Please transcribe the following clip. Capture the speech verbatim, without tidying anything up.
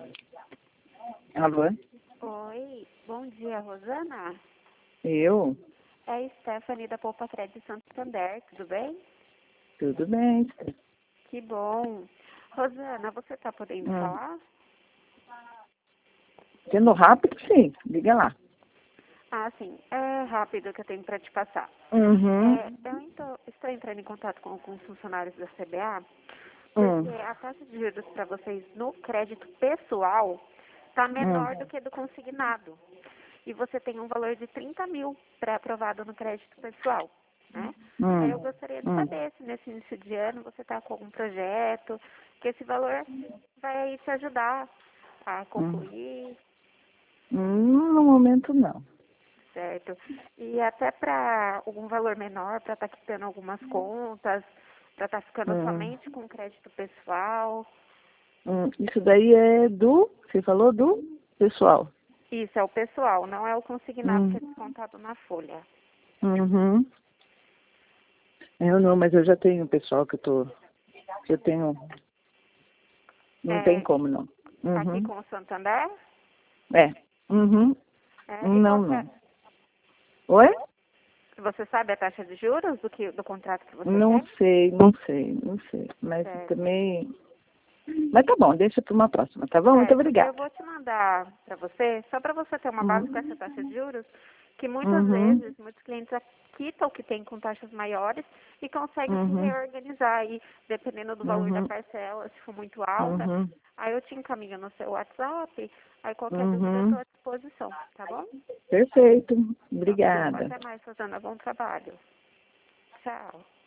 Alô? Oi, bom dia, Rosana. Eu? É a Stephanie da Poupa Crédito Santander, tudo bem? Tudo bem. Que bom. Rosana, você está podendo Hum. falar? Sendo rápido, sim. Diga lá. Ah, sim, é rápido que eu tenho para te passar. Uhum. É, eu ento- estou entrando em contato com alguns funcionários da C B A, Hum. porque a taxa de juros para vocês no crédito pessoal está menor Hum. do que do consignado. E você tem um valor de trinta mil pré-aprovado no crédito pessoal, né? Aí eu Hum. gostaria de Hum. saber se nesse início de ano você está com algum projeto, que esse valor vai te ajudar a Hum. concluir, Hum, No momento, não. certo? E até para algum valor menor, para estar quitando algumas contas, para estar ficando Hum. somente com crédito pessoal. Hum. Isso daí é do... Você falou do pessoal. Isso é o pessoal, não é o consignado que Hum. é descontado na folha. Uhum. Eu não, mas eu já tenho pessoal que eu tô... Que eu tenho... Não tem É, como, não. aqui Uhum. com o Santander? É. Uhum. É, e Não, qual que é? não. Oi? Você sabe a taxa de juros do, que, do contrato que você Não tem? sei, não sei, não sei. Mas Certo. também... Mas tá bom, deixa para uma próxima, tá bom? Muito Certo. Eu obrigada. vou te mandar para você, só para você ter uma base com essa Uhum. taxa de juros, que muitas Uhum. vezes, muitos clientes quitam o que tem com taxas maiores e conseguem se Uhum. reorganizar aí, dependendo do valor da Uhum. parcela, se for muito alta. Uhum. Aí eu te encaminho no seu WhatsApp, aí qualquer dúvida eu estou Uhum. à disposição, tá bom? Perfeito. Então tá bom. Obrigada. Até mais, Rosana. Bom trabalho. Tchau.